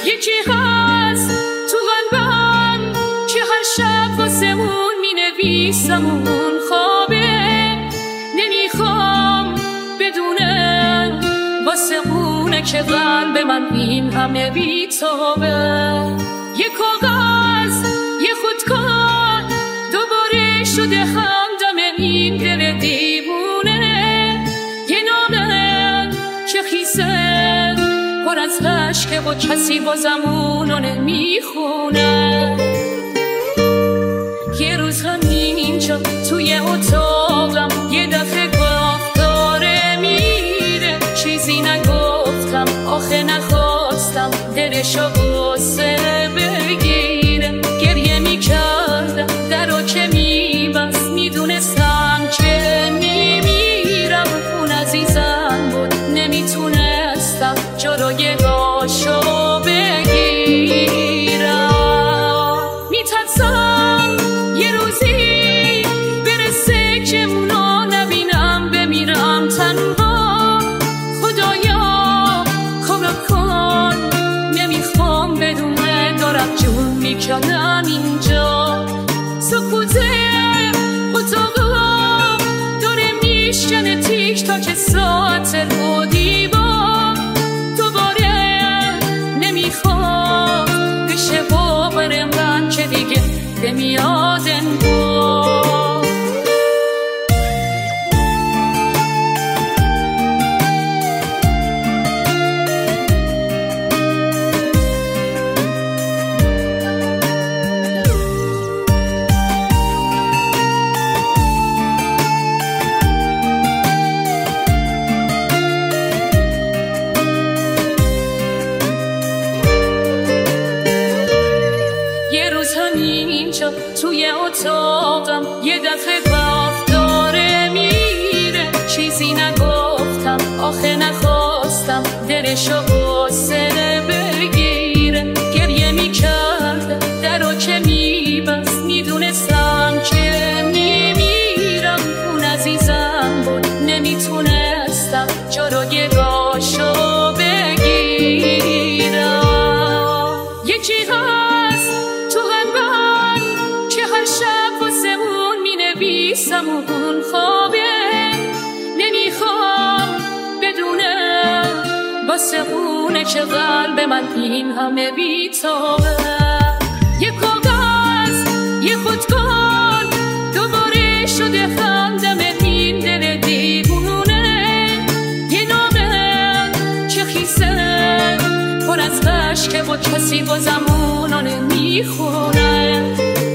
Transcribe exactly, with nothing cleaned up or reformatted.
یکی هست تو قلبم که هر شب واسه اون می نویسم اون خوابه، نمیخوام بدونم واسه اونه که قلب من این همه بیتابه. یه کاغذ یه خودکار دوباره شده همدم این دل دیوونه، یه نامه که خیسه پر از عشقه و کسی بازم اونو نمیخونه. یه روز همینجا توی اتاقم یه دفعه گفت داره میره، چیزی نگفتم آخه نخواستم دلشو غصه بگیره. گریه میکردم درو که میبست، میدونستم که میمیرم. اون عزیزم بود نمیتونستم جلوی گاشو بگیرم. میترسم یه روزی برسه که اونو نبینم، بمیرم تنها. خدایا کارو کن، نمیخوام بدونه دارم جون میکنم اینجا. سکوته اتاقا داره میشکنه تیک تاک ساعت رو دیوار. دوباره نمیخوام بشه باور من که دیگه نمیاد انگار. همینجا توی اتاقم یه دفعه گفت داره میره، چیزی نگفتم آخه نخواستم دلشو غصه بگیره. گریه میکردم درو که میبست، میدونستم که میمیرم. اون عزیزم بود نمیتونستم جلوی گاشو بگیرم. یکی هست تو قلبم که هر شب واسه اون می نویسم اون خوابه، نمیخوام بدونم واسه اونه که قلب من این همه بیتابه. یه کاغذ یه خودکار دوباره شده همدم این دل دیوونه، یه نامه که خیسه پر از عشقه و کسی بازم اونو نمیخونه.